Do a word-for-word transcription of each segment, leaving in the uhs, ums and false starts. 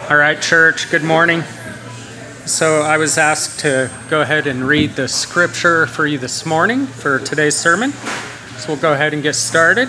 All right, church, good morning. So I was asked to go ahead and read the scripture for you this morning for today's sermon. So we'll go ahead and get started.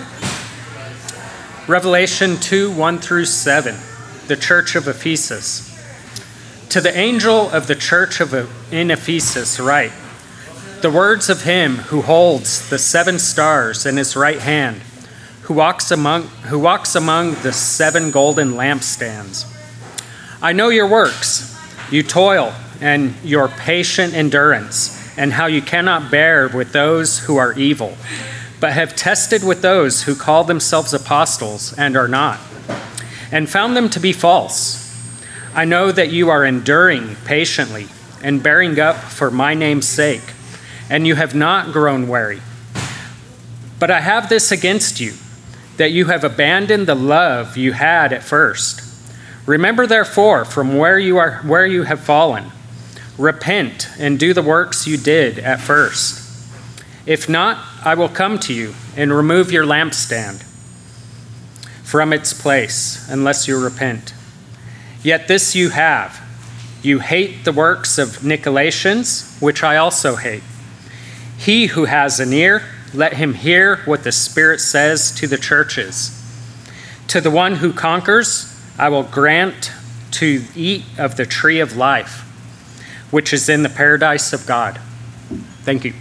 Revelation two, one through seven, the church of Ephesus. To the angel of the church of in Ephesus write, the words of him who holds the seven stars in his right hand, who walks among who walks among the seven golden lampstands. I know your works, you toil, and your patient endurance, and how you cannot bear with those who are evil, but have tested with those who call themselves apostles and are not, and found them to be false. I know that you are enduring patiently and bearing up for my name's sake, and you have not grown weary. But I have this against you, that you have abandoned the love you had at first. Remember therefore from where you are where you have fallen. Repent and do the works you did at first. If not, I will come to you and remove your lampstand from its place unless you repent. Yet this you have. You hate the works of Nicolaitans, which I also hate. He who has an ear, let him hear what the Spirit says to the churches. To the one who conquers, I will grant to eat of the tree of life, which is in the paradise of God. Thank you.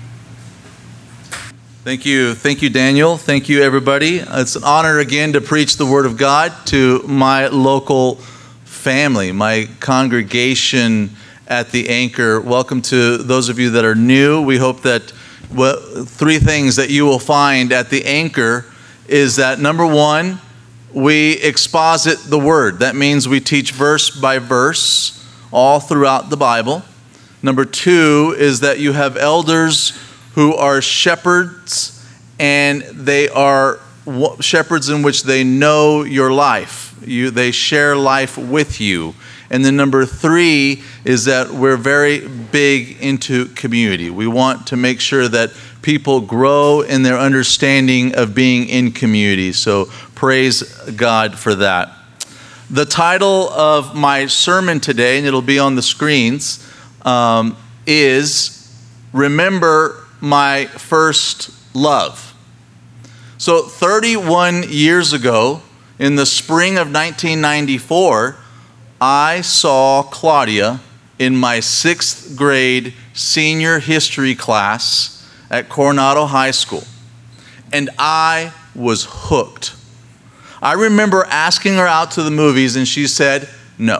Thank you. Thank you, Daniel. Thank you, everybody. It's an honor again to preach the Word of God to my local family, my congregation at the Anchor. Welcome to those of you that are new. We hope that well, three things that you will find at the Anchor is that, number one, we exposit the Word. That means we teach verse by verse all throughout the Bible. Number two is that you have elders who are shepherds, and they are shepherds in which they know your life. You, they share life with you. And then number three is that we're very big into community. We want to make sure that people grow in their understanding of being in community. So praise God for that. The title of my sermon today, and it'll be on the screens, um, is Remember My First Love. So thirty-one years ago, in the spring of nineteen ninety-four, I saw Claudia in my sixth grade senior history class at Coronado High School, and I was hooked. I remember asking her out to the movies, and she said no.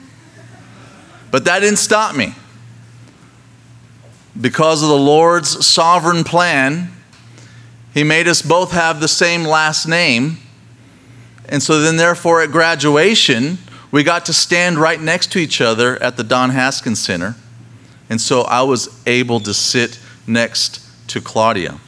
But that didn't stop me. Because of the Lord's sovereign plan, He made us both have the same last name, and so then therefore at graduation, we got to stand right next to each other at the Don Haskins Center. And so I was able to sit next to Claudia.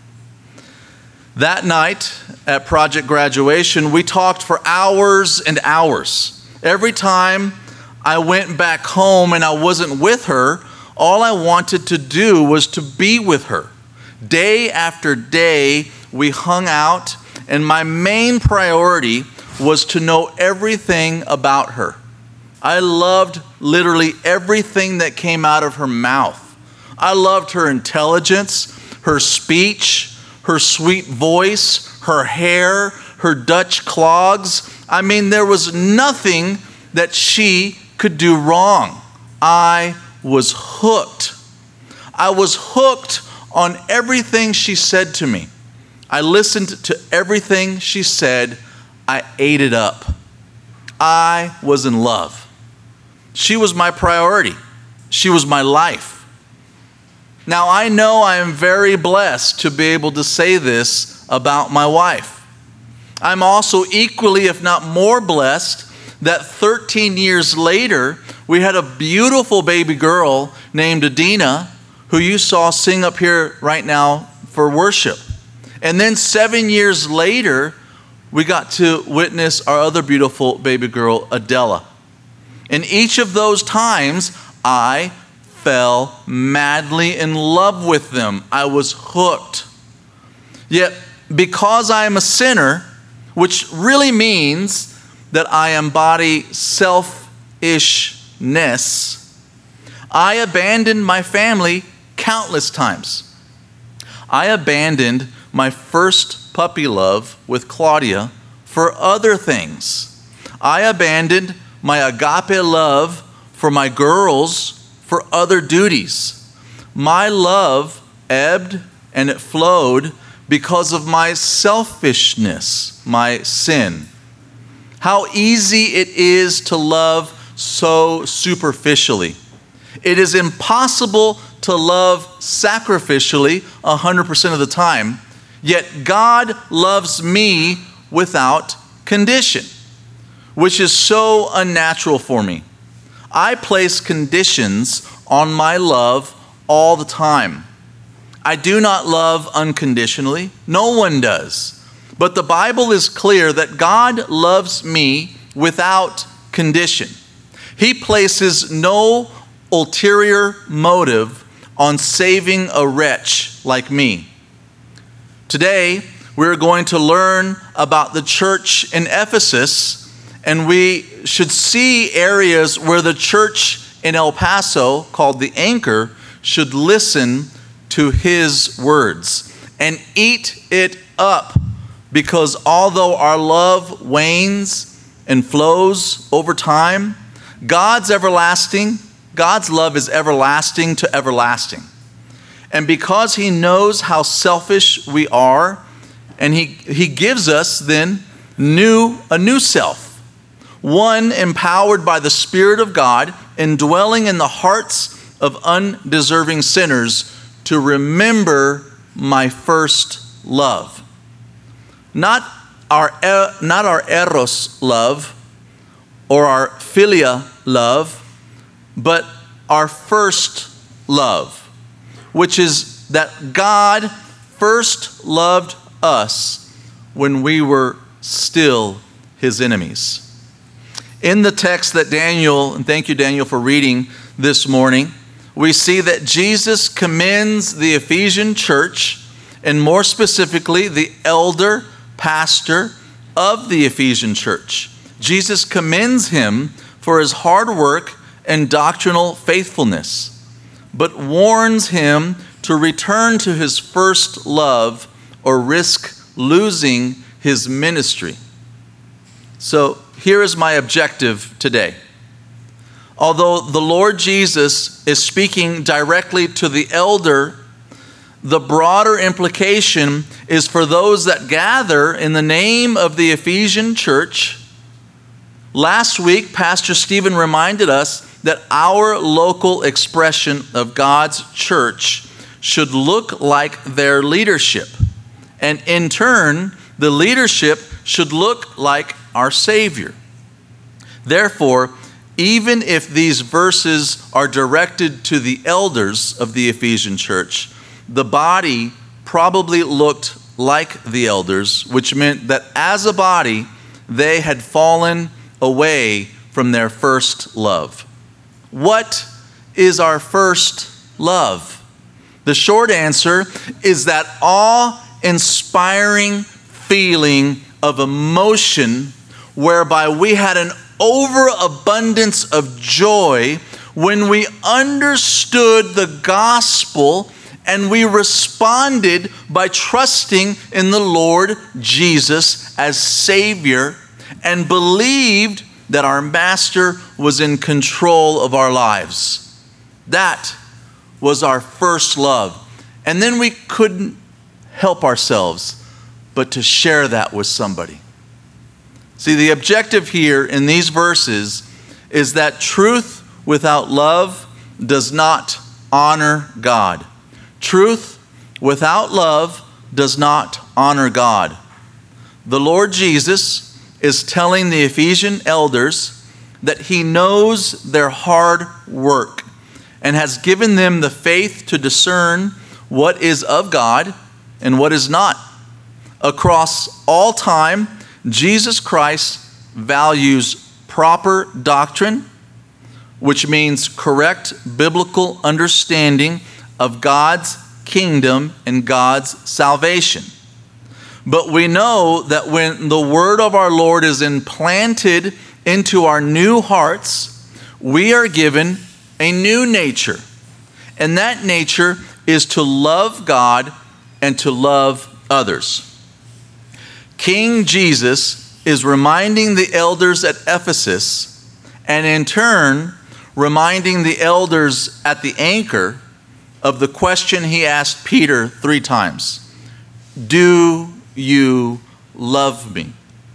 That night at project graduation, we talked for hours and hours. Every time I went back home and I wasn't with her, all I wanted to do was to be with her. Day after day, we hung out, and my main priority was to know everything about her. I loved literally everything that came out of her mouth. I loved her intelligence, her speech, her sweet voice, her hair, her Dutch clogs. I mean, there was nothing that she could do wrong. I was hooked. I was hooked on everything she said to me. I listened to everything she said. I ate it up. I was in love. She was my priority. She was my life. Now, I know I am very blessed to be able to say this about my wife. I'm also equally, if not more blessed, that thirteen years later, we had a beautiful baby girl named Adina, who you saw sing up here right now for worship. And then seven years later, we got to witness our other beautiful baby girl, Adela. In each of those times, I fell madly in love with them. I was hooked. Yet, because I am a sinner, which really means that I embody self I abandoned my family countless times. I abandoned my first puppy love with Claudia for other things. I abandoned my agape love for my girls for other duties. My love ebbed and it flowed because of my selfishness, my sin. How easy it is to love so superficially. It is impossible to love sacrificially one hundred percent of the time, yet God loves me without condition, which is so unnatural for me. I place conditions on my love all the time. I do not love unconditionally. No one does. But the Bible is clear that God loves me without condition. He places no ulterior motive on saving a wretch like me. Today, we're going to learn about the church in Ephesus, and we should see areas where the church in El Paso, called the Anchor, should listen to his words and eat it up, because although our love wanes and flows over time, God's everlasting, God's love is everlasting to everlasting. And because he knows how selfish we are, and he, he gives us then new a new self, one empowered by the Spirit of God, indwelling in the hearts of undeserving sinners, to remember my first love. Not our, not our eros love or our philia love, but our first love, which is that God first loved us when we were still his enemies. In the text that Daniel, and thank you Daniel for reading this morning, we see that Jesus commends the Ephesian church, and more specifically, the elder pastor of the Ephesian church. Jesus commends him for his hard work and doctrinal faithfulness, but warns him to return to his first love or risk losing his ministry. So here is my objective today. Although the Lord Jesus is speaking directly to the elder, the broader implication is for those that gather in the name of the Ephesian church. Last week, Pastor Stephen reminded us that our local expression of God's church should look like their leadership. And in turn, the leadership should look like our Savior. Therefore, even if these verses are directed to the elders of the Ephesian church, the body probably looked like the elders, which meant that as a body, they had fallen away from their first love. What is our first love? The short answer is that awe-inspiring feeling of emotion whereby we had an overabundance of joy when we understood the gospel and we responded by trusting in the Lord Jesus as Savior and believed that our Master was in control of our lives. That was our first love. And then we couldn't help ourselves but to share that with somebody. See, the objective here in these verses is that truth without love does not honor God. Truth without love does not honor God. The Lord Jesus is telling the Ephesian elders that he knows their hard work and has given them the faith to discern what is of God and what is not. Across all time, Jesus Christ values proper doctrine, which means correct biblical understanding of God's kingdom and God's salvation. But we know that when the word of our Lord is implanted into our new hearts we are given a new nature. And that nature is to love God and to love others. King Jesus is reminding the elders at Ephesus, and in turn, reminding the elders at the anchor of the question he asked Peter three times. Do you love me?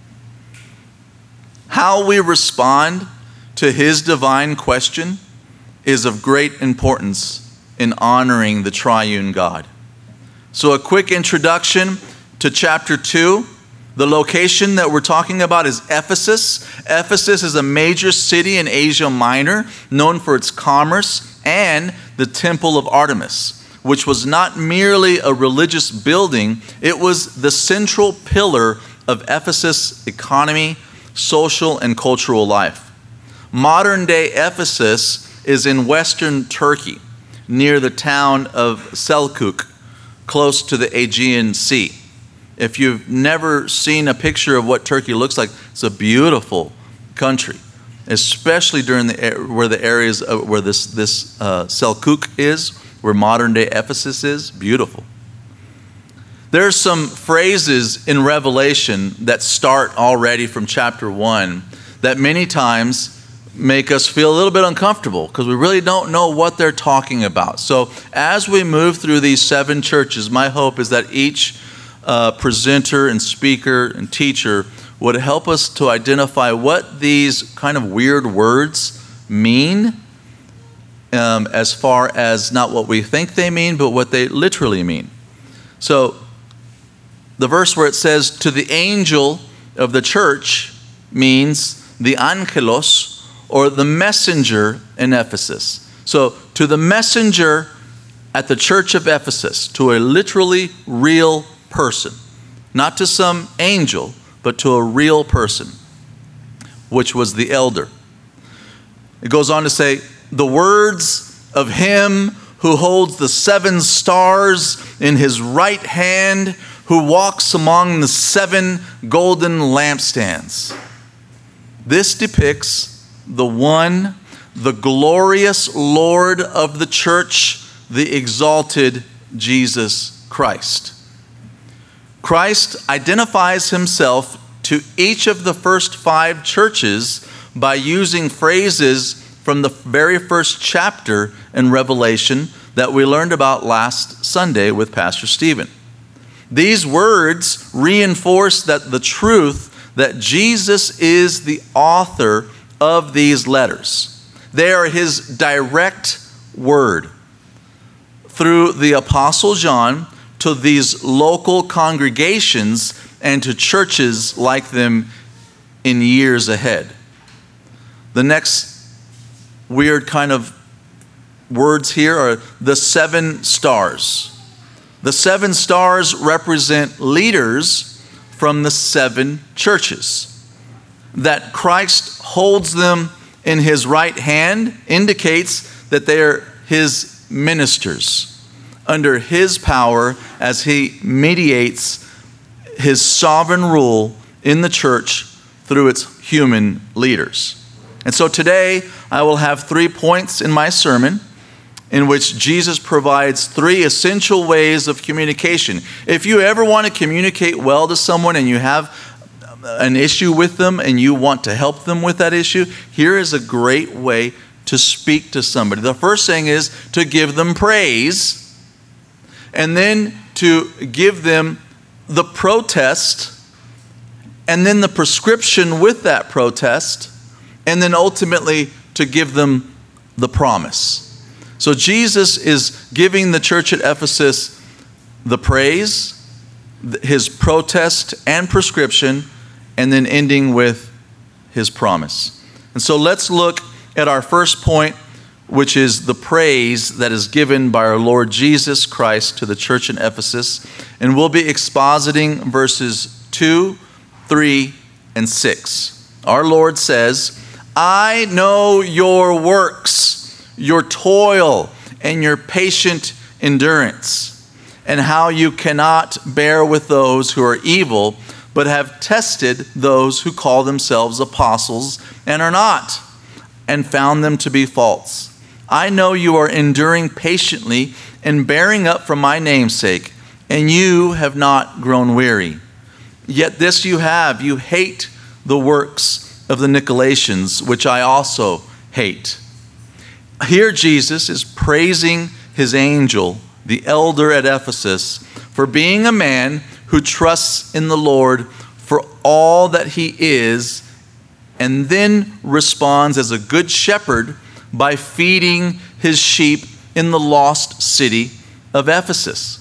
How we respond to his divine question is of great importance in honoring the triune God. So a quick introduction to chapter two. The location that we're talking about is Ephesus. Ephesus is a major city in Asia Minor, known for its commerce and the Temple of Artemis, which was not merely a religious building, it was the central pillar of Ephesus' economy, social, and cultural life. Modern-day Ephesus is in western Turkey, near the town of Selçuk, close to the Aegean Sea. If you've never seen a picture of what Turkey looks like, it's a beautiful country, especially during the where the areas of, where this this uh, Selçuk is, where modern-day Ephesus is. Beautiful. There are some phrases in Revelation that start already from chapter one that many times make us feel a little bit uncomfortable because we really don't know what they're talking about. So as we move through these seven churches, my hope is that each uh, presenter and speaker and teacher would help us to identify what these kind of weird words mean, um, as far as not what we think they mean, but what they literally mean. So the verse where it says, to the angel of the church, means the angelos, or the messenger in Ephesus. So to the messenger at the church of Ephesus, to a literally real person, not to some angel, but to a real person, which was the elder. It goes on to say, the words of him who holds the seven stars in his right hand, who walks among the seven golden lampstands. This depicts the one, the glorious Lord of the church, the exalted Jesus Christ. Christ identifies himself to each of the first five churches by using phrases from the very first chapter in Revelation that we learned about last Sunday with Pastor Stephen. These words reinforce that the truth that Jesus is the author of these letters. They are his direct word through the Apostle John to these local congregations and to churches like them in years ahead. The next weird kind of words here are the seven stars. The seven stars represent leaders from the seven churches. That Christ holds them in his right hand indicates that they are his ministers under his power as he mediates his sovereign rule in the church through its human leaders. And so today I will have three points in my sermon in which Jesus provides three essential ways of communication. If you ever want to communicate well to someone and you have an issue with them and you want to help them with that issue, here is a great way to speak to somebody. The first thing is to give them praise, and then to give them the protest, and then the prescription with that protest, and then ultimately to give them the promise. So Jesus is giving the church at Ephesus the praise, his protest and prescription, and then ending with his promise. And so let's look at our first point, which is the praise that is given by our Lord Jesus Christ to the church in Ephesus. And we'll be expositing verses two, three, and six. Our Lord says, I know your works, your toil, and your patient endurance, and how you cannot bear with those who are evil, but have tested those who call themselves apostles and are not, and found them to be false. I know you are enduring patiently and bearing up for my name's sake, and you have not grown weary. Yet this you have, you hate the works of the Nicolaitans, which I also hate. Here Jesus is praising his angel, the elder at Ephesus, for being a man who trusts in the Lord for all that he is, and then responds as a good shepherd by feeding his sheep in the lost city of Ephesus.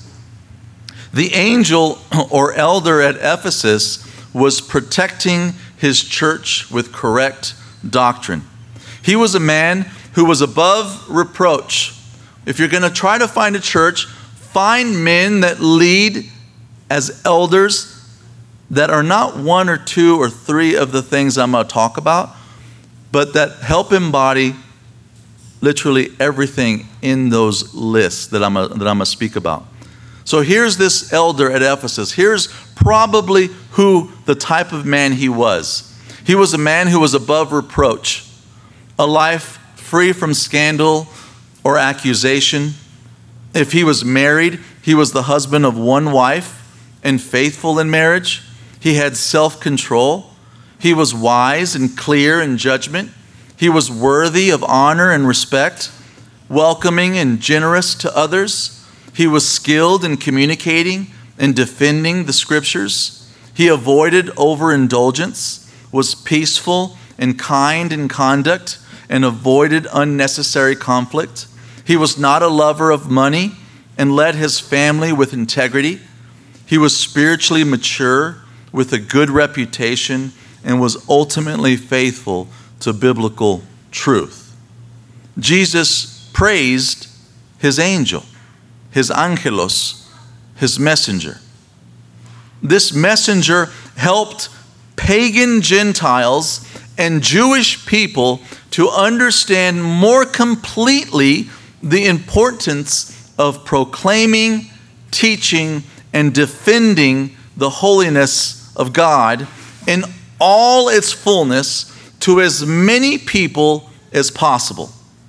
The angel or elder at Ephesus was protecting his church with correct doctrine. He was a man who was above reproach. If you're going to try to find a church, find men that lead as elders that are not one or two or three of the things I'm going to talk about, but that help embody literally everything in those lists that I'm a, that I'm going to speak about. So here's this elder at Ephesus. Here's probably who the type of man he was. He was a man who was above reproach, a life free from scandal or accusation. If he was married, he was the husband of one wife and faithful in marriage. He had self-control. He was wise and clear in judgment. He was worthy of honor and respect, welcoming and generous to others. He was skilled in communicating and defending the scriptures. He avoided overindulgence, was peaceful and kind in conduct, and avoided unnecessary conflict. He was not a lover of money and led his family with integrity. He was spiritually mature with a good reputation and was ultimately faithful to biblical truth. Jesus praised his angel, his angelos, his messenger. This messenger helped pagan Gentiles and Jewish people to understand more completely the importance of proclaiming, teaching, and defending the holiness of God in all its fullness to as many people as possible.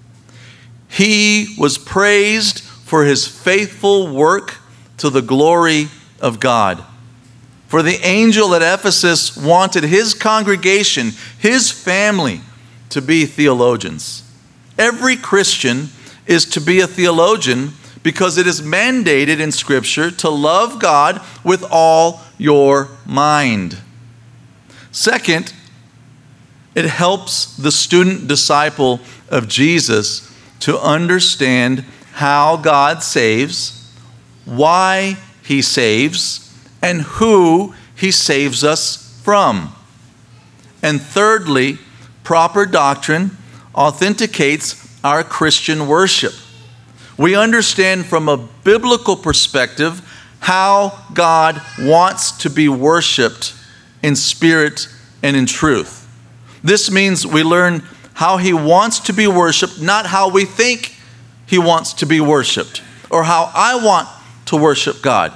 He was praised for his faithful work to the glory of God. For the angel at Ephesus wanted his congregation, his family, to be theologians. Every Christian is to be a theologian because it is mandated in Scripture to love God with all your mind. Second, it helps the student disciple of Jesus to understand how God saves, why he saves, and who he saves us from. And thirdly, proper doctrine authenticates our Christian worship. We understand from a biblical perspective how God wants to be worshiped in spirit and in truth. This means we learn how he wants to be worshiped, not how we think he wants to be worshiped or how I want to worship God.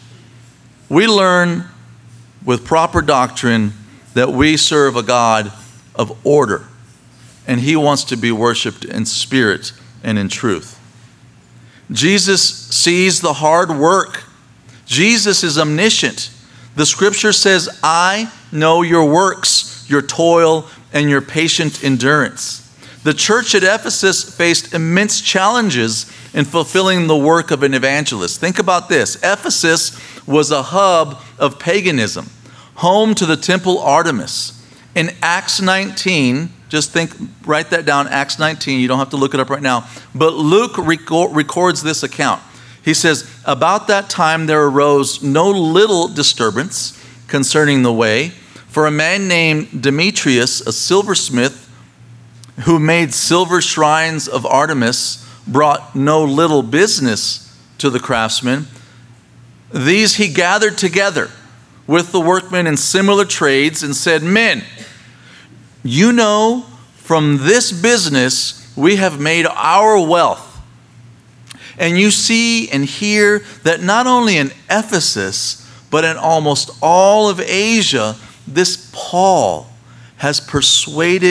We learn with proper doctrine that we serve a God of order, and he wants to be worshiped in spirit and in truth. Jesus sees the hard work. Jesus is omniscient. The scripture says, I know your works, your toil, and your patient endurance. The church at Ephesus faced immense challenges in fulfilling the work of an evangelist. Think about this. Ephesus was a hub of paganism, home to the temple Artemis. In Acts nineteen, just think, write that down, Acts nineteen. You don't have to look it up right now. But Luke records this account. He says, about that time there arose no little disturbance concerning the way, for a man named Demetrius, a silversmith, who made silver shrines of Artemis, brought no little business to the craftsmen. These he gathered together with the workmen in similar trades and said, men, you know, from this business we have made our wealth. And you see and hear that not only in Ephesus, but in almost all of Asia, this Paul has persuaded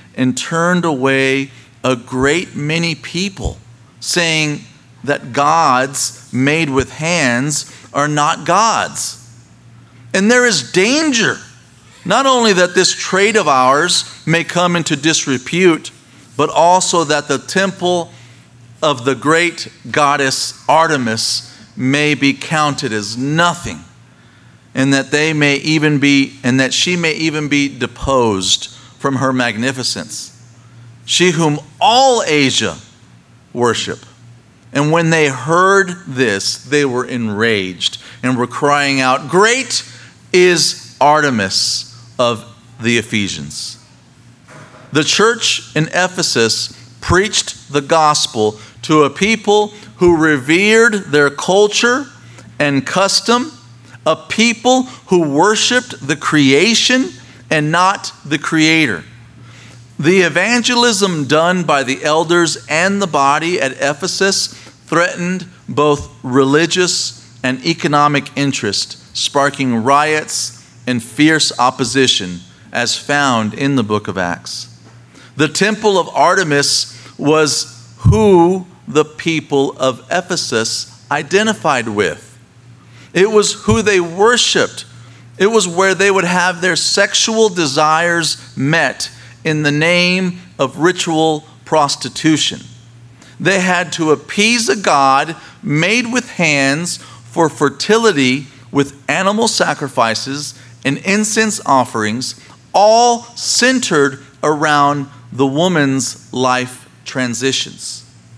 and turned away a great many people, saying that gods made with hands are not gods. And there is danger, not only that this trade of ours may come into disrepute, but also that the temple of the great goddess Artemis may be counted as nothing, and that they may even be, and that she may even be deposed from her magnificence, she whom all Asia worship. And when they heard this, they were enraged and were crying out, "Great is Artemis of the Ephesians." The church in Ephesus preached the gospel to a people who revered their culture and custom, a people who worshiped the creation and not the Creator. The evangelism done by the elders and the body at Ephesus threatened both religious and economic interest, sparking riots and fierce opposition as found in the book of Acts. The temple of Artemis was who the people of Ephesus identified with. It was who they worshiped. It was where they would have their sexual desires met in the name of ritual prostitution. They had to appease a god made with hands for fertility with animal sacrifices and incense offerings, all centered around the woman's life transitions.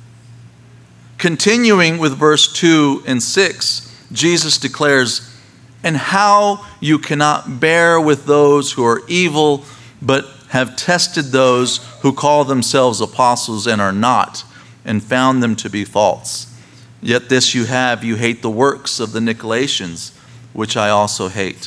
Continuing with verse two and six, Jesus declares, "And how you cannot bear with those who are evil, but have tested those who call themselves apostles and are not, and found them to be false. Yet this you have, you hate the works of the Nicolaitans, which I also hate."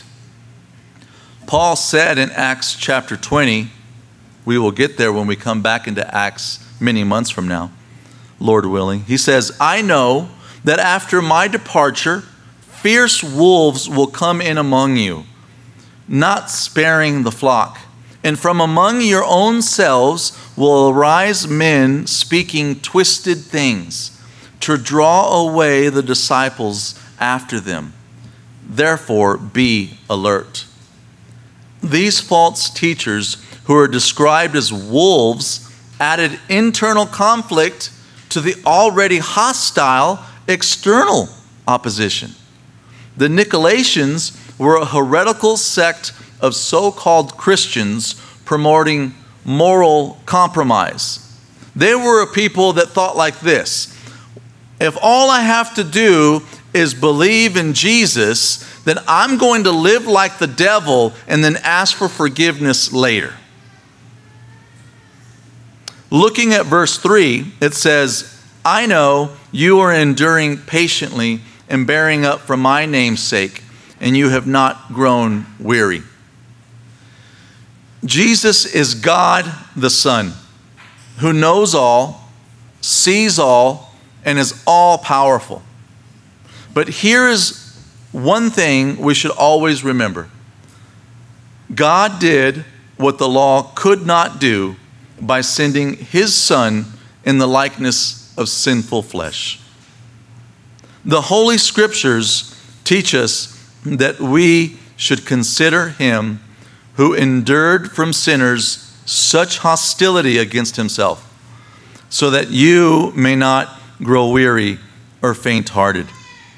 Paul said in Acts chapter twenty, we will get there when we come back into Acts many months from now, Lord willing. He says, "I know that after my departure, fierce wolves will come in among you, not sparing the flock. And from among your own selves will arise men speaking twisted things to draw away the disciples after them. Therefore, be alert." These false teachers, who are described as wolves, added internal conflict to the already hostile external opposition. The Nicolaitans were a heretical sect of so-called Christians promoting moral compromise. They were a people that thought like this: if all I have to do is believe in Jesus, then I'm going to live like the devil and then ask for forgiveness later. Looking at verse three, it says, "I know you are enduring patiently and bearing up for my name's sake, and you have not grown weary." Jesus is God the Son, who knows all, sees all, and is all powerful. But here is one thing we should always remember. God did what the law could not do by sending his Son in the likeness of sinful flesh. The Holy Scriptures teach us that we should consider him who endured from sinners such hostility against himself, so that you may not grow weary or faint-hearted.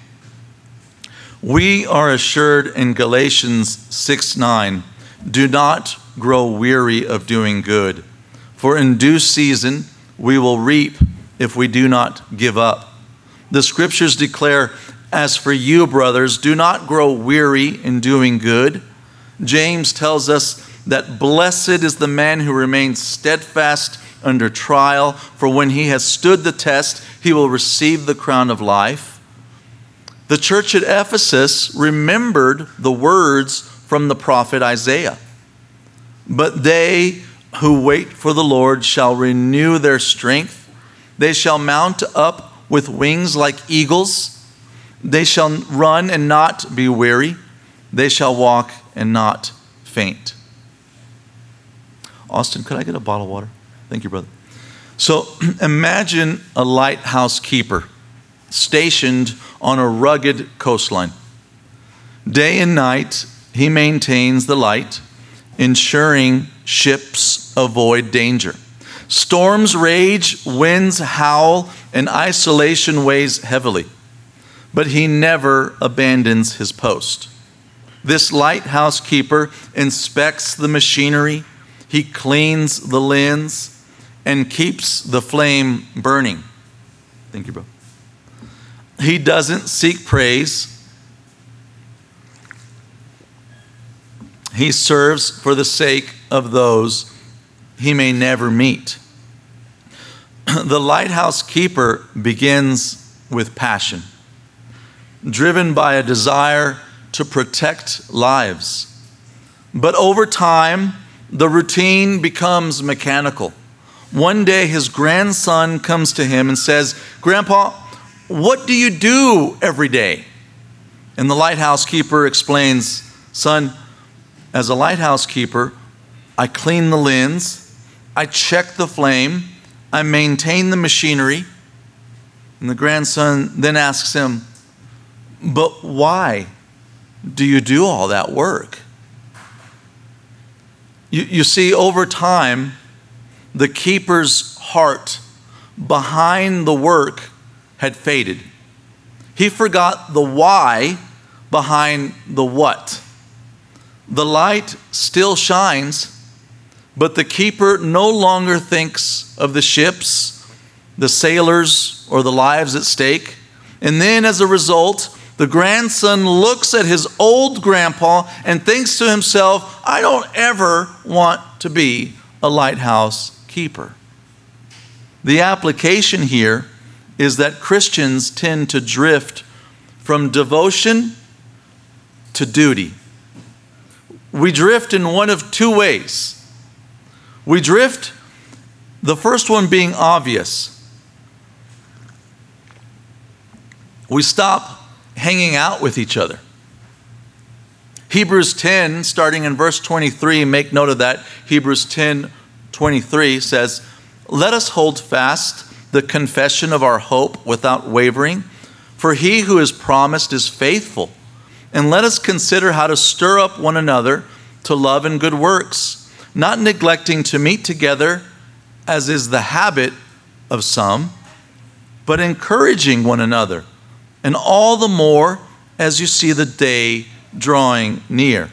We are assured in Galatians six nine, "Do not grow weary of doing good, for in due season we will reap if we do not give up." The Scriptures declare, "As for you, brothers, do not grow weary in doing good." James tells us that blessed is the man who remains steadfast under trial, for when he has stood the test, he will receive the crown of life. The church at Ephesus remembered the words from the prophet Isaiah. "But they who wait for the Lord shall renew their strength. They shall mount up with wings like eagles. They shall run and not be weary. They shall walk and not faint." Austin, could I get a bottle of water? Thank you, brother. So imagine a lighthouse keeper stationed on a rugged coastline. Day and night, he maintains the light, ensuring ships avoid danger. Storms rage, winds howl, and isolation weighs heavily. But he never abandons his post. This lighthouse keeper inspects the machinery, he cleans the lens, and keeps the flame burning. Thank you, bro. He doesn't seek praise. He serves for the sake of those he may never meet. The lighthouse keeper begins with passion, driven by a desire to protect lives. But over time, the routine becomes mechanical. One day, his grandson comes to him and says, "Grandpa, what do you do every day?" And the lighthouse keeper explains, "Son, as a lighthouse keeper, I clean the lens, I check the flame, I maintain the machinery." And the grandson then asks him, "But why do you do all that work?" You, you see, over time, the keeper's heart behind the work had faded. He forgot the why behind the what. The light still shines, but the keeper no longer thinks of the ships, the sailors, or the lives at stake. And then as a result, the grandson looks at his old grandpa and thinks to himself, "I don't ever want to be a lighthouse keeper." The application here is that Christians tend to drift from devotion to duty. We drift in one of two ways. We drift, the first one being obvious. We stop hanging out with each other. Hebrews ten, starting in verse twenty-three, make note of that. Hebrews ten, twenty-three says, "Let us hold fast the confession of our hope without wavering, for he who is promised is faithful. And let us consider how to stir up one another to love and good works, not neglecting to meet together, as is the habit of some, but encouraging one another, and all the more as you see the day drawing near."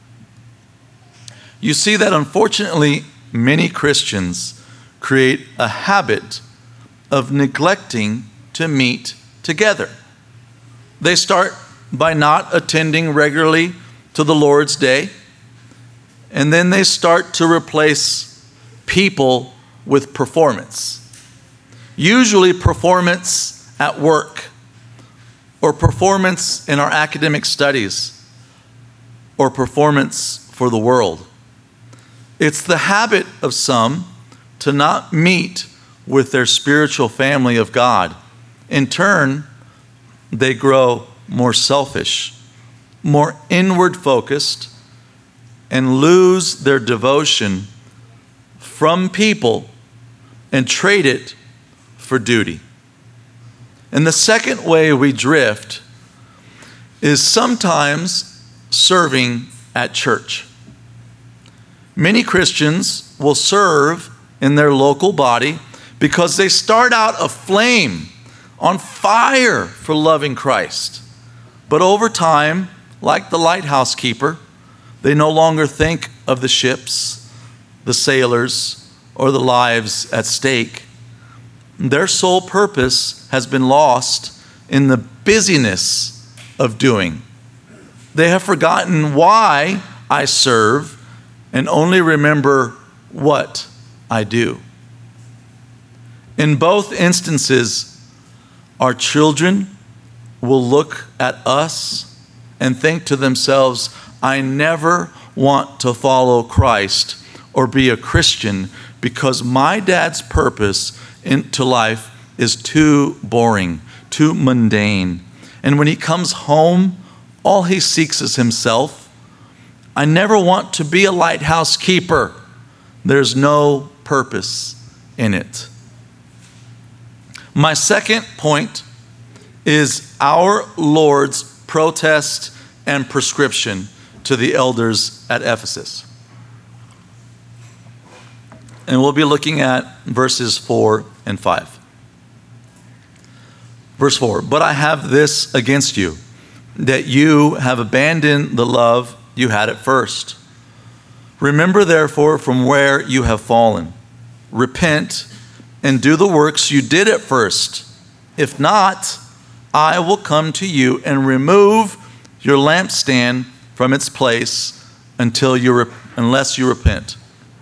You see that unfortunately many Christians create a habit of neglecting to meet together. They start by not attending regularly to the Lord's Day, and then they start to replace people with performance. Usually performance at work, or performance in our academic studies, or performance for the world. It's the habit of some to not meet with their spiritual family of God. In turn, they grow more selfish, more inward focused, and lose their devotion from people and trade it for duty. And the second way we drift is sometimes serving at church. Many Christians will serve in their local body because they start out aflame, on fire for loving Christ. But over time, like the lighthouse keeper, they no longer think of the ships, the sailors, or the lives at stake. Their sole purpose has been lost in the busyness of doing. They have forgotten why I serve and only remember what I do. In both instances, our children will look at us and think to themselves, "I never want to follow Christ or be a Christian because my dad's purpose into life is too boring, too mundane. And when he comes home, all he seeks is himself. I never want to be a lighthouse keeper. There's no purpose in it. My second point is our Lord's protest and prescription to the elders at Ephesus. And we'll be looking at verses four and five. Verse four, but I have this against you, that you have abandoned the love you had at first. Remember therefore from where you have fallen. Repent and do the works you did at first. If not, I will come to you and remove your lampstand from its place until you rep- unless you repent.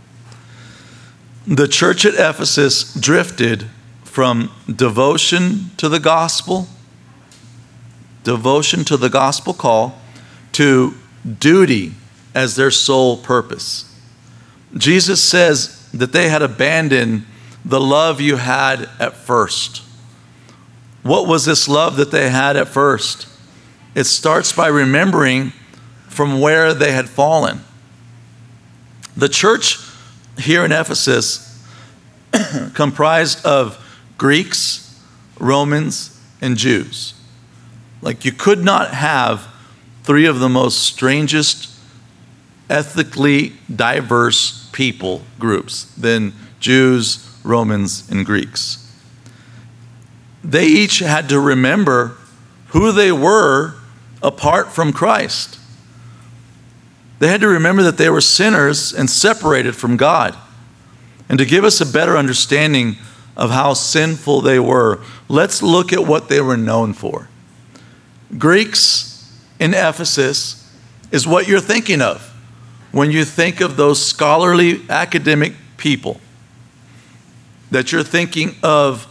The church at Ephesus drifted from devotion to the gospel, devotion to the gospel call, to duty as their sole purpose. Jesus says that they had abandoned the love you had at first. What was this love that they had at first? It starts by remembering from where they had fallen. The church here in Ephesus comprised of Greeks, Romans, and Jews. Like, you could not have three of the most strangest, ethnically diverse people groups than Jews, Romans, and Greeks. They each had to remember who they were apart from Christ. They had to remember that they were sinners and separated from God. And to give us a better understanding of how sinful they were, let's look at what they were known for. Greeks in Ephesus is what you're thinking of when you think of those scholarly academic people that you're thinking of.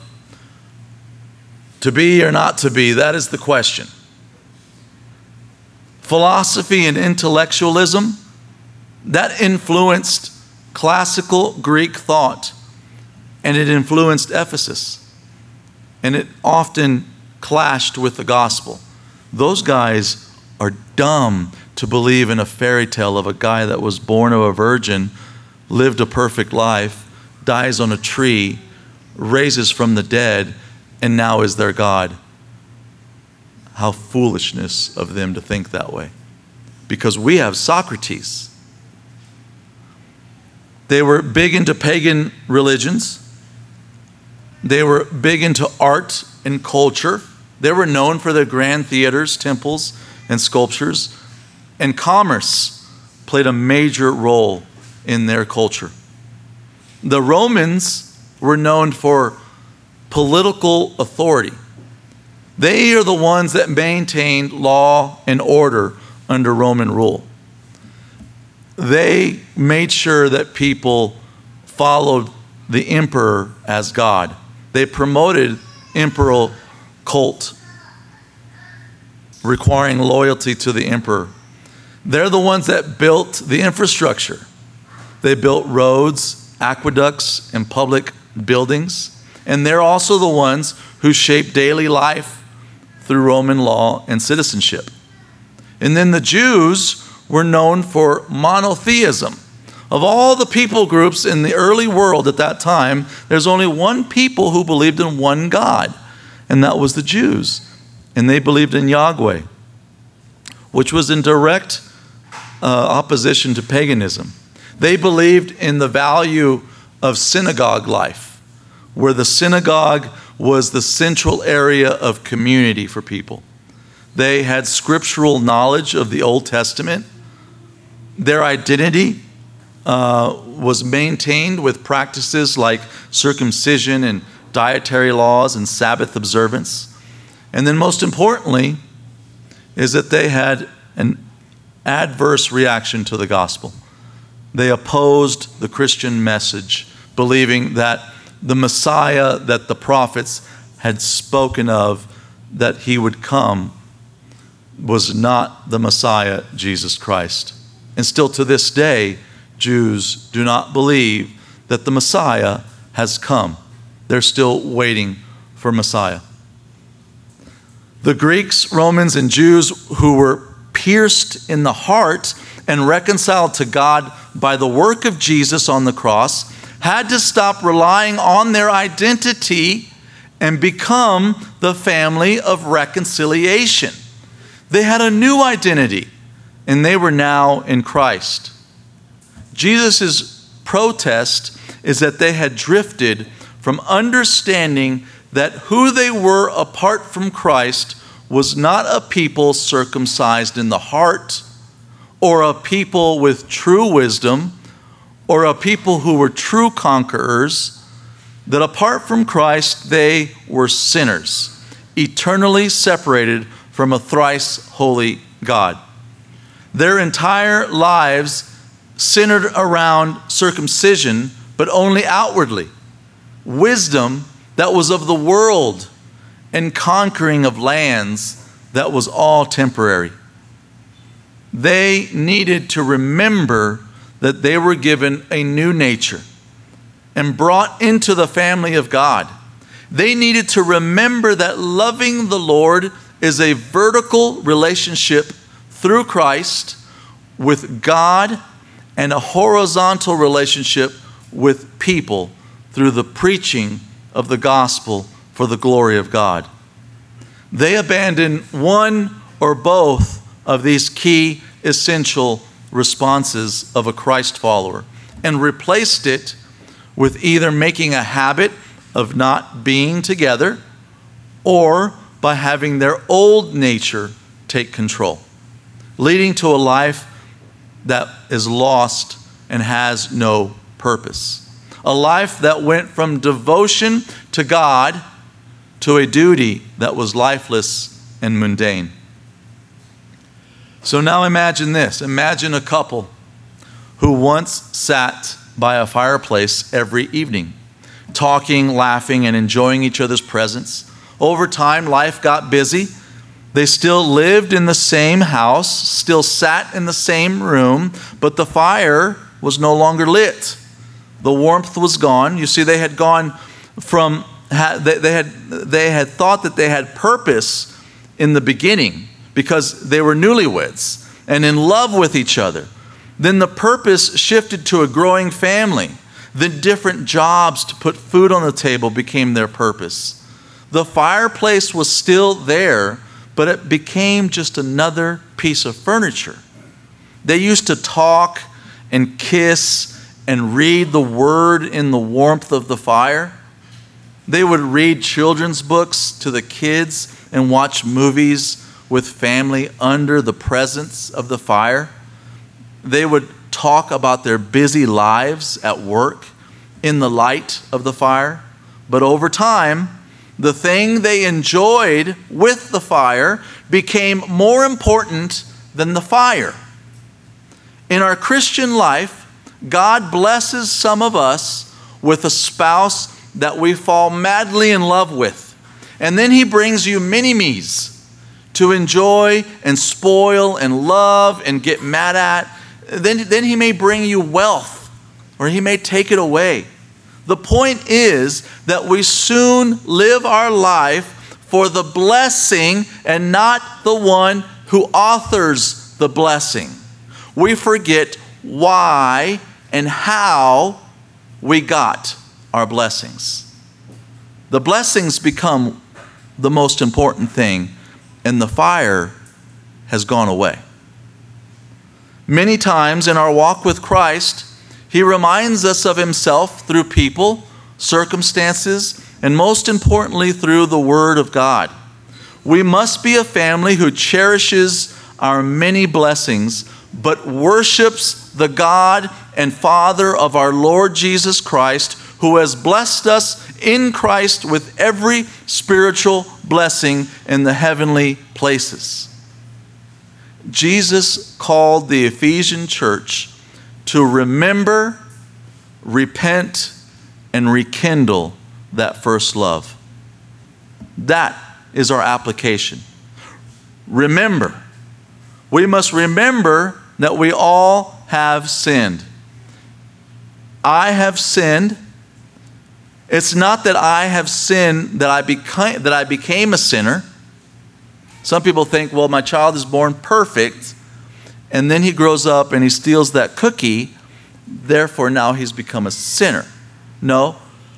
To be or not to be, that is the question. Philosophy and intellectualism, that influenced classical Greek thought, and it influenced Ephesus. And it often clashed with the gospel. Those guys are dumb to believe in a fairy tale of a guy that was born of a virgin, lived a perfect life, dies on a tree, raises from the dead, and now is their God. How foolishness of them to think that way. Because we have Socrates. They were big into pagan religions. They were big into art and culture. They were known for their grand theaters, temples, and sculptures. And commerce played a major role in their culture. The Romans were known for political authority. They are the ones that maintained law and order under Roman rule. They made sure that people followed the emperor as God. They promoted imperial cult, requiring loyalty to the emperor. They're the ones that built the infrastructure. They built roads, aqueducts, and public buildings. And they're also the ones who shaped daily life through Roman law and citizenship. And then the Jews were known for monotheism. Of all the people groups in the early world at that time, there's only one people who believed in one God, and that was the Jews. And they believed in Yahweh, which was in direct uh, opposition to paganism. They believed in the value of synagogue life, where the synagogue was the central area of community for people. They had scriptural knowledge of the Old Testament. Their identity uh, was maintained with practices like circumcision and dietary laws and Sabbath observance. And then most importantly is that they had an adverse reaction to the gospel. They opposed the Christian message, believing that the Messiah that the prophets had spoken of, that he would come, was not the Messiah, Jesus Christ. And still to this day, Jews do not believe that the Messiah has come. They're still waiting for Messiah. The Greeks, Romans, and Jews who were pierced in the heart and reconciled to God by the work of Jesus on the cross had to stop relying on their identity and become the family of reconciliation. They had a new identity, and they were now in Christ. Jesus' protest is that they had drifted from understanding that who they were apart from Christ was not a people circumcised in the heart, or a people with true wisdom, or a people who were true conquerors, that apart from Christ they were sinners, eternally separated from a thrice holy God. Their entire lives centered around circumcision, but only outwardly. Wisdom that was of the world, and conquering of lands that was all temporary. They needed to remember that they were given a new nature and brought into the family of God. They needed to remember that loving the Lord is a vertical relationship through Christ with God, and a horizontal relationship with people through the preaching of the gospel for the glory of God. They abandoned one or both of these key essential responses of a Christ follower and replaced it with either making a habit of not being together or by having their old nature take control, leading to a life that is lost and has no purpose. A life that went from devotion to God to a duty that was lifeless and mundane. So now imagine this. Imagine a couple who once sat by a fireplace every evening, talking, laughing, and enjoying each other's presence. Over time, life got busy. They still lived in the same house, still sat in the same room, but the fire was no longer lit. The warmth was gone. You see, they had gone from, they had, they had thought that they had purpose in the beginning because they were newlyweds and in love with each other. Then the purpose shifted to a growing family. Then different jobs to put food on the table became their purpose. The fireplace was still there, but it became just another piece of furniture. They used to talk and kiss and read the word in the warmth of the fire. They would read children's books to the kids and watch movies with family under the presence of the fire. They would talk about their busy lives at work in the light of the fire. But over time, the thing they enjoyed with the fire became more important than the fire. In our Christian life, God blesses some of us with a spouse that we fall madly in love with. And then he brings you mini-me's to enjoy and spoil and love and get mad at. Then, then he may bring you wealth, or he may take it away. The point is that we soon live our life for the blessing and not the one who authors the blessing. We forget why and how we got our blessings. The blessings become the most important thing, and the fire has gone away. Many times in our walk with Christ, he reminds us of himself through people, circumstances, and most importantly, through the Word of God. We must be a family who cherishes our many blessings, but worships the God and Father of our Lord Jesus Christ, who has blessed us in Christ with every spiritual blessing in the heavenly places. Jesus called the Ephesian church to remember, repent, and rekindle that first love. That is our application. Remember. We must remember that we all have sinned. I have sinned. It's not that I have sinned that I became, that I became a sinner. Some people think, well, my child is born perfect, and then he grows up and he steals that cookie, therefore now he's become a sinner. No,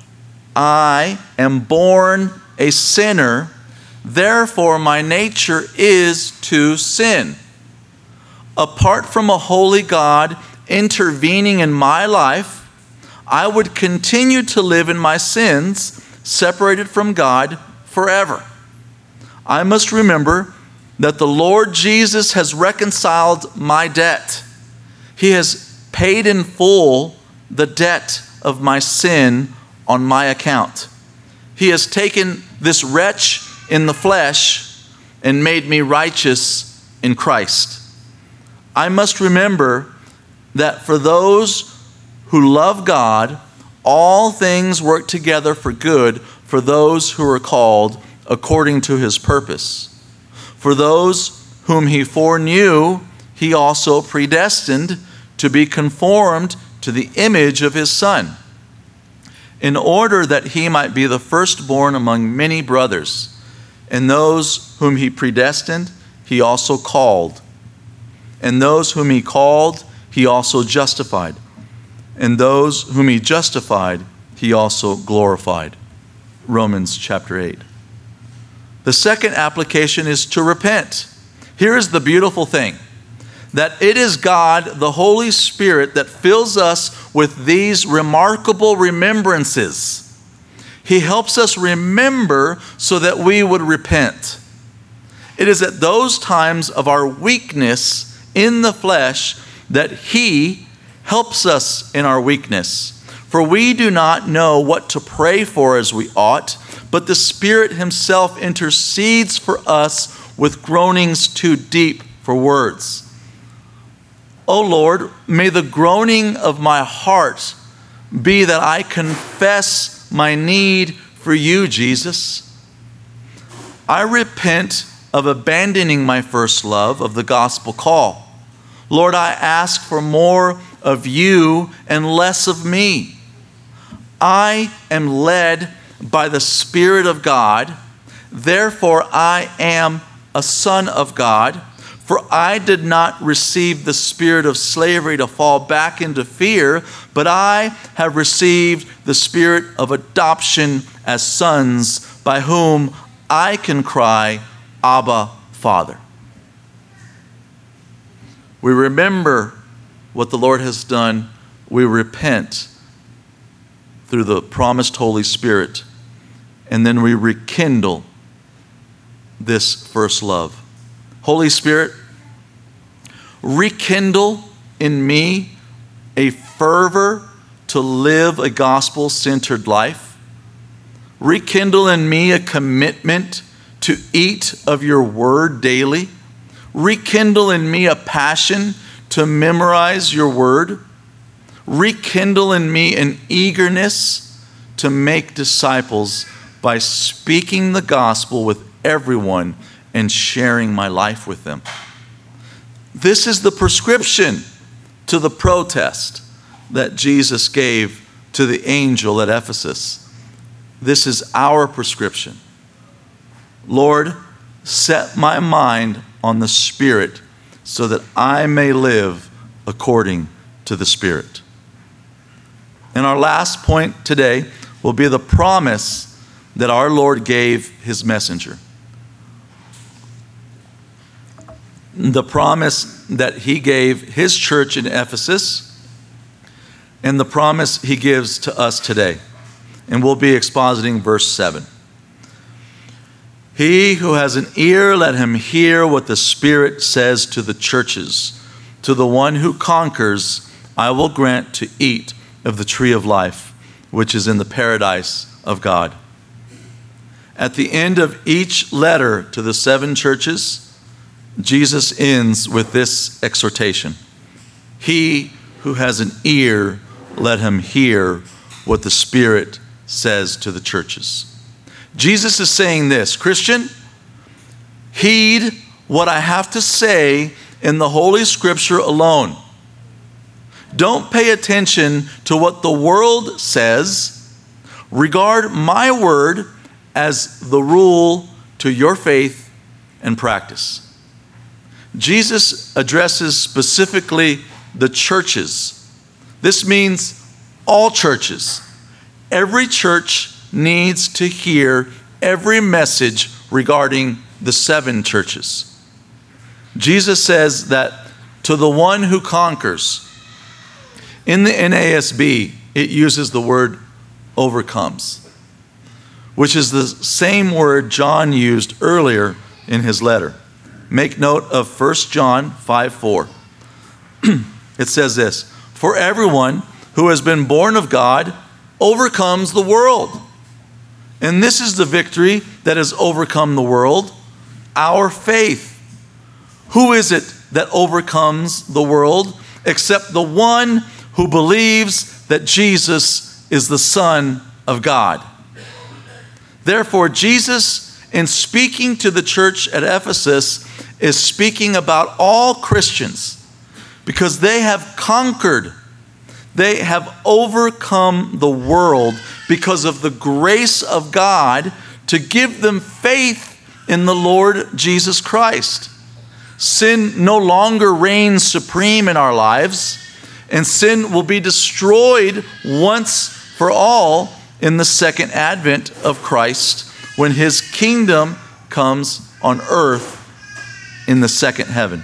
I am born a sinner, therefore my nature is to sin. Apart from a holy God intervening in my life, I would continue to live in my sins, separated from God forever. I must remember that the Lord Jesus has reconciled my debt. He has paid in full the debt of my sin on my account. He has taken this wretch in the flesh and made me righteous in Christ. I must remember that for those who love God, all things work together for good for those who are called according to his purpose. For those whom he foreknew, he also predestined to be conformed to the image of his Son, in order that he might be the firstborn among many brothers. And those whom he predestined, he also called. And those whom he called, he also justified. And those whom he justified, he also glorified. Romans chapter eight. The second application is to repent. Here is the beautiful thing, that it is God, the Holy Spirit, that fills us with these remarkable remembrances. He helps us remember so that we would repent. It is at those times of our weakness in the flesh that he helps us in our weakness. For we do not know what to pray for as we ought, but the Spirit himself intercedes for us with groanings too deep for words. O Lord, may the groaning of my heart be that I confess my need for you, Jesus. I repent of abandoning my first love of the gospel call. Lord, I ask for more of you and less of me. I am led by the Spirit of God, therefore I am a son of God. For I did not receive the spirit of slavery to fall back into fear, but I have received the spirit of adoption as sons, by whom I can cry, Abba, Father. We remember what the Lord has done. We repent through the promised Holy Spirit, and then we rekindle this first love. Holy Spirit, rekindle in me a fervor to live a gospel-centered life. Rekindle in me a commitment to eat of your word daily. Rekindle in me a passion to memorize your word. Rekindle in me an eagerness to make disciples by speaking the gospel with everyone and sharing my life with them. This is the prescription to the protest that Jesus gave to the angel at Ephesus. This is our prescription. Lord, set my mind on the Spirit so that I may live according to the Spirit. And our last point today will be the promise that our Lord gave his messenger. The promise that he gave his church in Ephesus, and the promise he gives to us today. And we'll be expositing verse seven. He who has an ear, let him hear what the Spirit says to the churches. To the one who conquers, I will grant to eat of the tree of life, which is in the paradise of God. At the end of each letter to the seven churches, Jesus ends with this exhortation. He who has an ear, let him hear what the Spirit says to the churches. Jesus is saying this, Christian, heed what I have to say in the Holy Scripture alone. Don't pay attention to what the world says. Regard my word as the rule to your faith and practice. Jesus addresses specifically the churches, This means all churches. Every church needs to hear every message regarding the seven churches. Jesus says that to the one who conquers, in the N A S B, it uses the word overcomes, which is the same word John used earlier in his letter. Make note of First John five four. It says this, "For everyone who has been born of God overcomes the world. And this is the victory that has overcome the world, our faith." Who is it that overcomes the world except the one who believes that Jesus is the Son of God? Therefore, Jesus, in speaking to the church at Ephesus, is speaking about all Christians because they have conquered. They have overcome the world because of the grace of God to give them faith in the Lord Jesus Christ. Sin no longer reigns supreme in our lives, and sin will be destroyed once for all in the second advent of Christ when his kingdom comes on earth in the second heaven.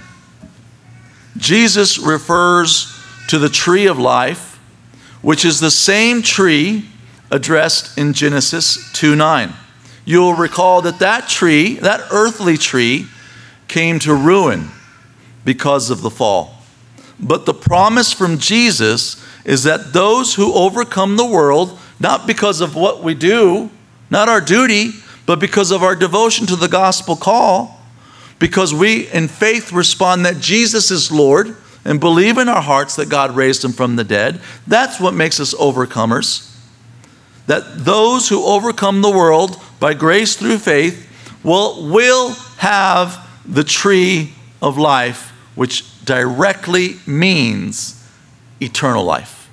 Jesus refers to the tree of life, which is the same tree addressed in Genesis two nine. You'll recall that that tree, that earthly tree, came to ruin because of the fall. But the promise from Jesus is that those who overcome the world, not because of what we do, not our duty, but because of our devotion to the gospel call, because we in faith respond that Jesus is Lord and believe in our hearts that God raised him from the dead, that's what makes us overcomers. That those who overcome the world by grace through faith will, will have the tree of life, which directly means eternal life.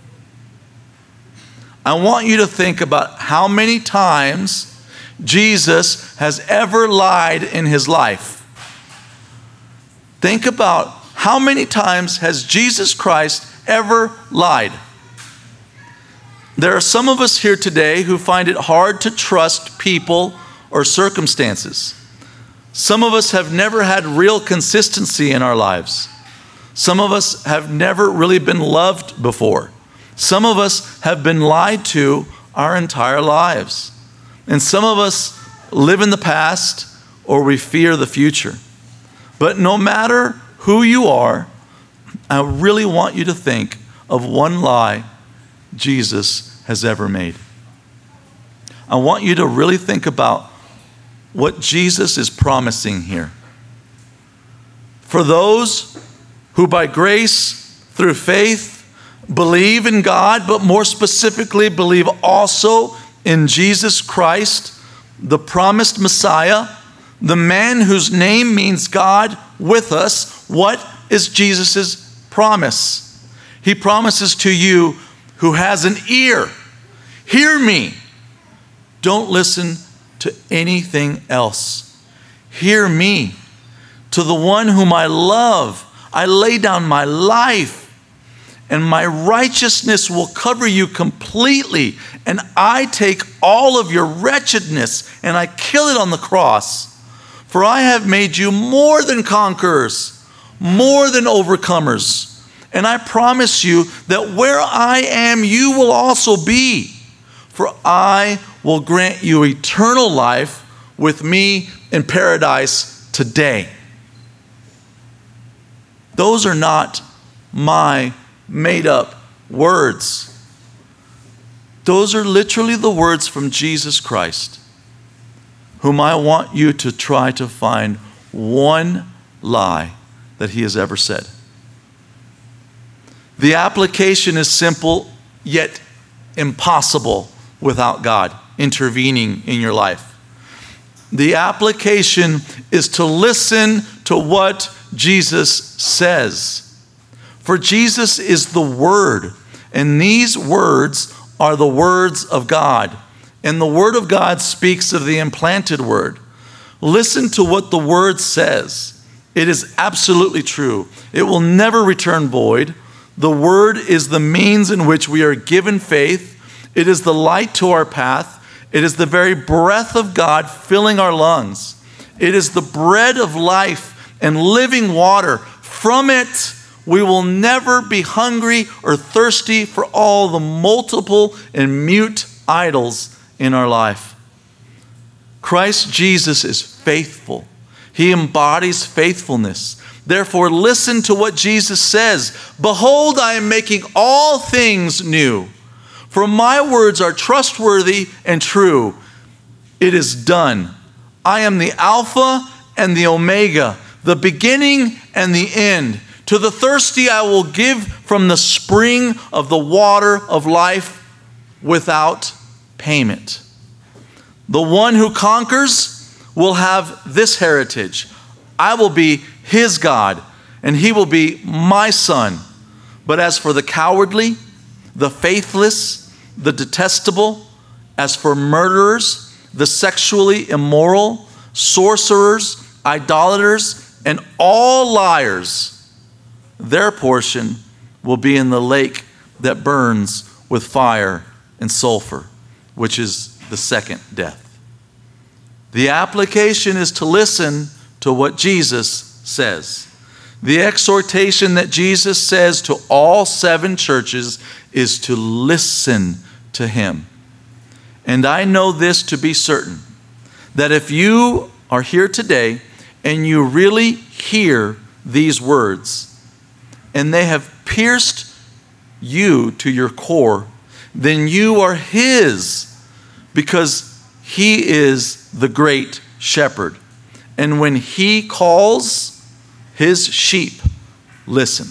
I want you to think about how many times Jesus has ever lied in his life. Think about how many times has Jesus Christ ever lied. There are some of us here today who find it hard to trust people or circumstances. Some of us have never had real consistency in our lives. Some of us have never really been loved before. Some of us have been lied to our entire lives. And some of us live in the past or we fear the future. But no matter who you are, I really want you to think of one lie Jesus has ever made. I want you to really think about what Jesus is promising here. For those who by grace through faith believe in God, but more specifically believe also in Jesus Christ, the promised Messiah, the man whose name means God with us, what is Jesus' promise? He promises to you who has an ear, hear me. Don't listen to anything else. Hear me. To the one whom I love, I lay down my life, and my righteousness will cover you completely. And I take all of your wretchedness and I kill it on the cross. For I have made you more than conquerors, more than overcomers. And I promise you that where I am, you will also be. For I will grant you eternal life with me in paradise today. Those are not my made up words. Those are literally the words from Jesus Christ, whom I want you to try to find one lie that he has ever said. The application is simple, yet impossible without God intervening in your life. The application is to listen to what Jesus says. For Jesus is the Word, and these words are the words of God. And the Word of God speaks of the implanted Word. Listen to what the Word says. It is absolutely true. It will never return void. The Word is the means in which we are given faith. It is the light to our path. It is the very breath of God filling our lungs. It is the bread of life and living water. From it, we will never be hungry or thirsty for all the multiple and mute idols in our life. Christ Jesus is faithful. He embodies faithfulness. Therefore, listen to what Jesus says. Behold, I am making all things new. For my words are trustworthy and true. It is done. I am the Alpha and the Omega, the beginning and the end. To the thirsty I will give from the spring of the water of life without payment. The one who conquers will have this heritage. I will be his God, and he will be my son. But as for the cowardly, the faithless, the detestable, as for murderers, the sexually immoral, sorcerers, idolaters, and all liars, their portion will be in the lake that burns with fire and sulfur, which is the second death. The application is to listen to what Jesus says. The exhortation that Jesus says to all seven churches is to listen to him. And I know this to be certain, that if you are here today and you really hear these words, and they have pierced you to your core, then you are his, because he is the great shepherd. And when he calls, his sheep listen.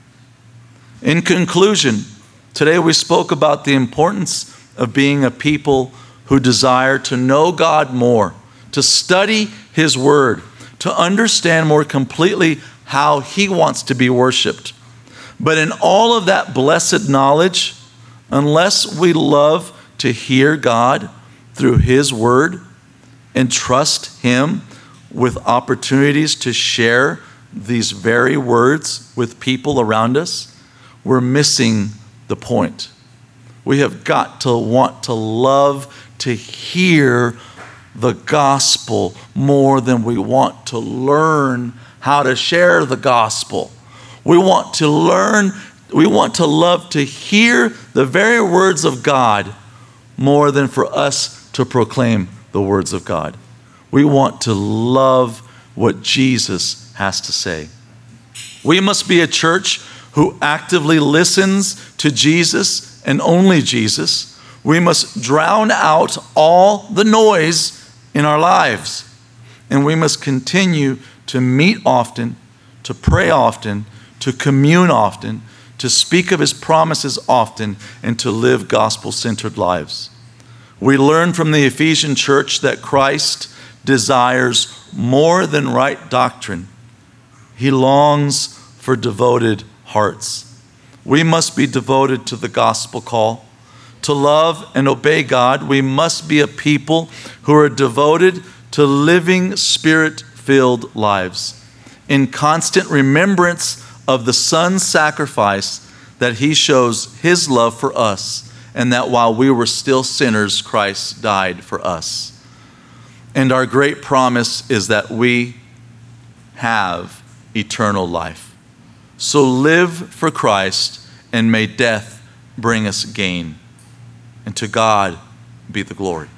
In conclusion, today we spoke about the importance of being a people who desire to know God more, to study his word, to understand more completely how he wants to be worshiped. But in all of that blessed knowledge, unless we love to hear God through his word and trust him with opportunities to share these very words with people around us, we're missing the point. We have got to want to love to hear the gospel more than we want to learn how to share the gospel. We want to learn, we want to love to hear the very words of God more than for us to proclaim the words of God. We want to love what Jesus has to say. We must be a church who actively listens to Jesus and only Jesus. We must drown out all the noise in our lives. And we must continue to meet often, to pray often, to commune often, to speak of his promises often, and to live gospel-centered lives. We learn from the Ephesian church that Christ desires more than right doctrine. He longs for devoted hearts. We must be devoted to the gospel call. To love and obey God, we must be a people who are devoted to living spirit-filled lives, in constant remembrance of the Son's sacrifice, that he shows his love for us, and that while we were still sinners, Christ died for us. And our great promise is that we have eternal life. So live for Christ, and may death bring us gain. And to God be the glory.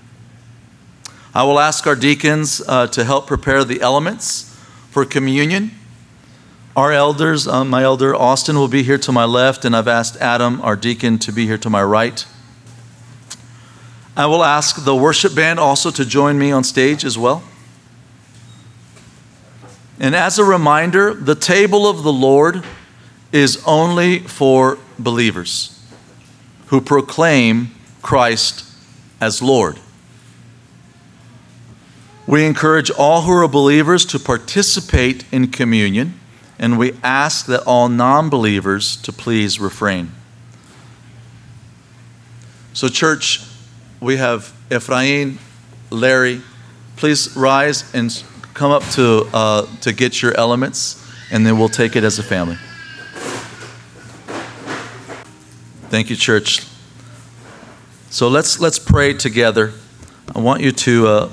I will ask our deacons uh, to help prepare the elements for communion. Our elders, um, my elder Austin will be here to my left, and I've asked Adam, our deacon, to be here to my right. I will ask the worship band also to join me on stage as well. And as a reminder, the table of the Lord is only for believers who proclaim Christ as Lord. We encourage all who are believers to participate in communion, and we ask that all non-believers to please refrain. So church, we have Ephraim, Larry, please rise and come up to, uh, to get your elements, and then we'll take it as a family. Thank you, church. So let's let's pray together. I want you to uh,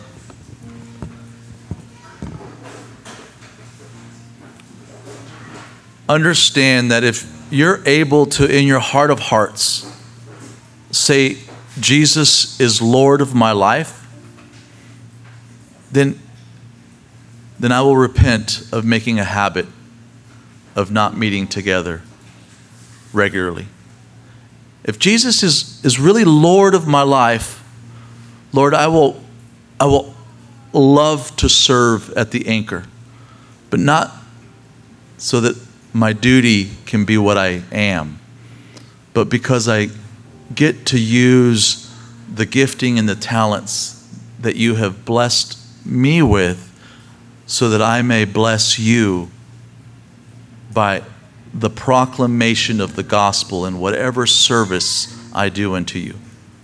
understand that if you're able to, in your heart of hearts, say, Jesus is Lord of my life, then, then I will repent of making a habit of not meeting together regularly. If Jesus is, is really Lord of my life, Lord, I will, I will love to serve at the Anchor, but not so that my duty can be what I am, but because I get to use the gifting and the talents that you have blessed me with so that I may bless you by the proclamation of the gospel in whatever service I do unto you.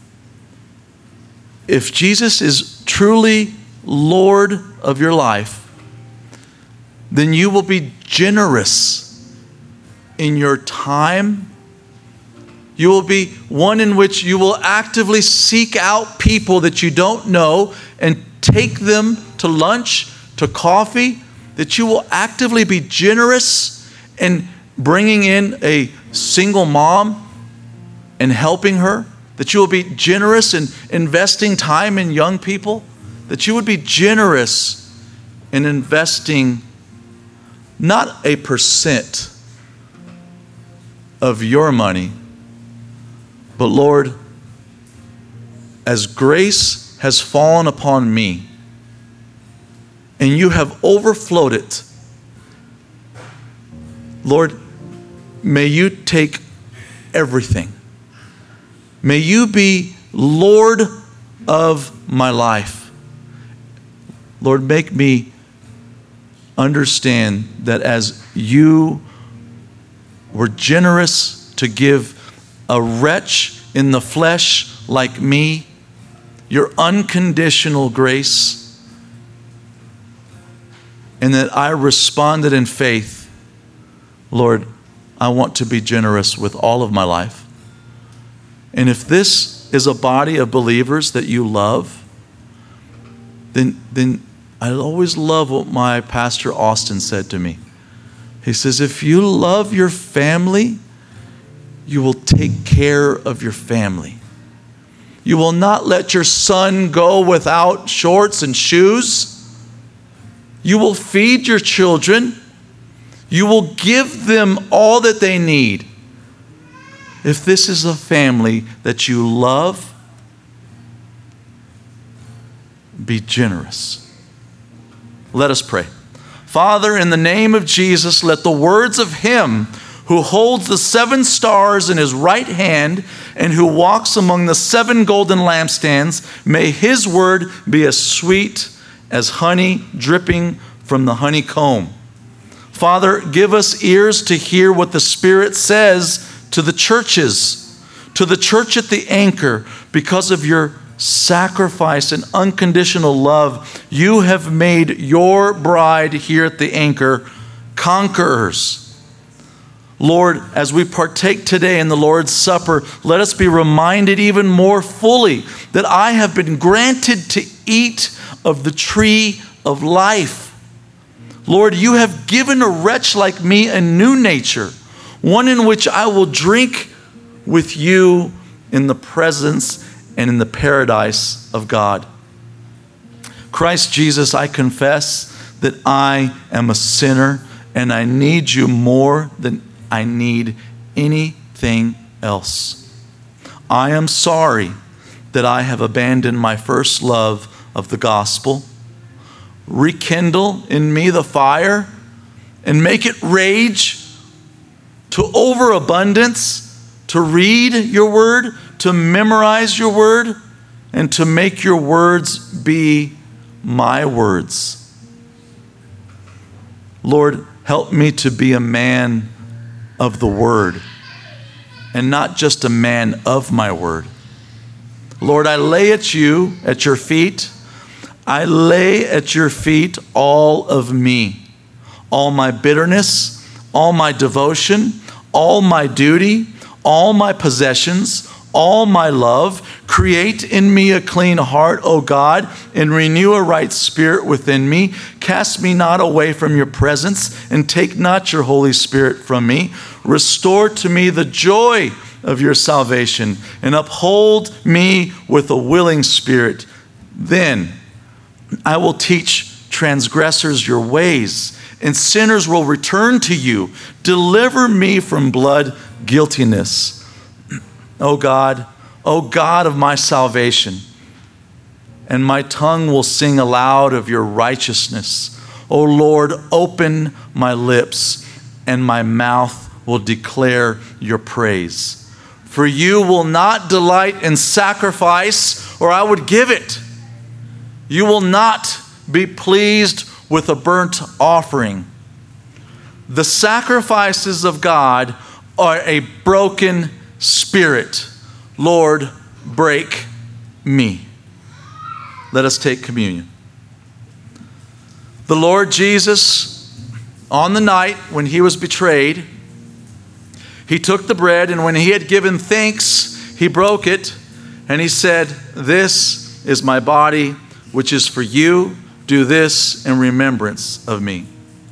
If Jesus is truly Lord of your life, then you will be generous in your time. You will be one in which you will actively seek out people that you don't know and take them to lunch, to coffee, that you will actively be generous in bringing in a single mom and helping her, that you will be generous in investing time in young people, that you would be generous in investing not a percent of your money, but Lord, as grace has fallen upon me and you have overflowed it, Lord, may you take everything. May you be Lord of my life. Lord, make me understand that as you were generous to give a wretch in the flesh like me your unconditional grace, and that I responded in faith, Lord, I want to be generous with all of my life. And if this is a body of believers that you love, then, then I always love what my pastor Austin said to me. He says, if you love your family, you will take care of your family. You will not let your son go without shorts and shoes. You will feed your children. You will give them all that they need. If this is a family that you love, be generous. Let us pray. Father, in the name of Jesus, let the words of him who holds the seven stars in his right hand and who walks among the seven golden lampstands, may his word be as sweet as honey dripping from the honeycomb. Father, give us ears to hear what the Spirit says to the churches, to the church at the Anchor, because of your sacrifice and unconditional love. You have made your bride here at the Anchor conquerors. Lord, as we partake today in the Lord's Supper, let us be reminded even more fully that I have been granted to eat of the tree of life. Lord, you have given a wretch like me a new nature, one in which I will drink with you in the presence and in the paradise of God. Christ Jesus, I confess that I am a sinner and I need you more than I need anything else. I am sorry that I have abandoned my first love of the gospel. Rekindle in me the fire and make it rage to overabundance, to read your word, to memorize your word, and to make your words be my words. Lord, help me to be a man of the word and not just a man of my word. Lord, I lay at you, at your feet. I lay at your feet all of me, all my bitterness, all my devotion, all my duty, all my possessions, all my love. Create in me a clean heart, O God, and renew a right spirit within me. Cast me not away from your presence, and take not your Holy Spirit from me. Restore to me the joy of your salvation, and uphold me with a willing spirit. Then I will teach transgressors your ways, and sinners will return to you. Deliver me from blood guiltiness. O God, O God of my salvation, and my tongue will sing aloud of your righteousness. O Lord, open my lips, and my mouth will declare your praise. For you will not delight in sacrifice, or I would give it. You will not be pleased with a burnt offering. The sacrifices of God are a broken spirit. Lord, break me. Let us take communion. The Lord Jesus, on the night when he was betrayed, he took the bread, and when he had given thanks, he broke it, and he said, "This is my body, which is for you. Do this in remembrance of me."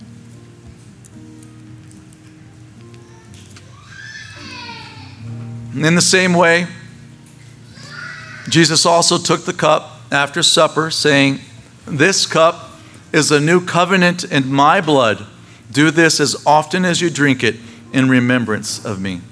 In the same way, Jesus also took the cup after supper, saying, "This cup is a new covenant in my blood. Do this as often as you drink it in remembrance of me."